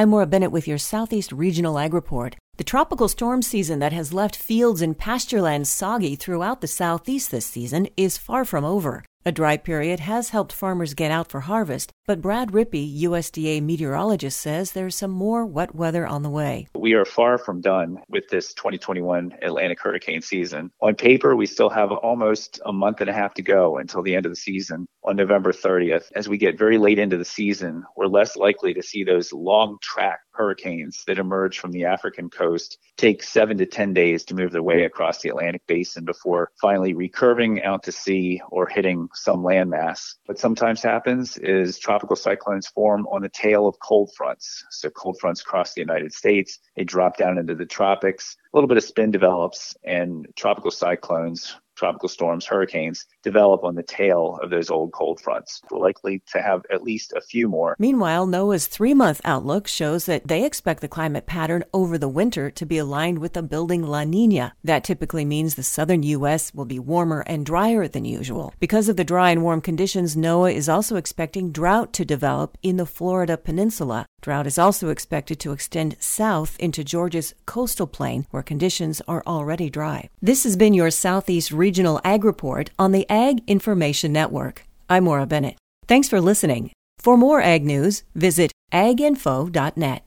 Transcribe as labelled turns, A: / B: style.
A: I'm Maura Bennett with your Southeast Regional Ag Report. The tropical storm season that has left fields and pasturelands soggy throughout the Southeast this season is far from over. A dry period has helped farmers get out for harvest, but Brad Rippey, USDA meteorologist, says there's some more wet weather on the way.
B: We are far from done with this 2021 Atlantic hurricane season. On paper, we still have almost a month and a half to go until the end of the season on November 30th. As we get very late into the season, we're less likely to see those long track hurricanes that emerge from the African coast take 7 to 10 days to move their way across the Atlantic basin before finally recurving out to sea or hitting some landmass. What sometimes happens is tropical cyclones form on the tail of cold fronts. So cold fronts cross the United States, they drop down into the tropics, a little bit of spin develops, and tropical cyclones, tropical storms, hurricanes develop on the tail of those old cold fronts. We're likely to have at least a few more.
A: Meanwhile, NOAA's 3-month outlook shows that they expect the climate pattern over the winter to be aligned with the building La Nina. That typically means the southern U.S. will be warmer and drier than usual. Because of the dry and warm conditions, NOAA is also expecting drought to develop in the Florida peninsula. Drought is also expected to extend south into Georgia's coastal plain, where conditions are already dry. This has been your Southeast Regional Ag Report on the Ag Information Network. I'm Maura Bennett. Thanks for listening. For more ag news, visit aginfo.net.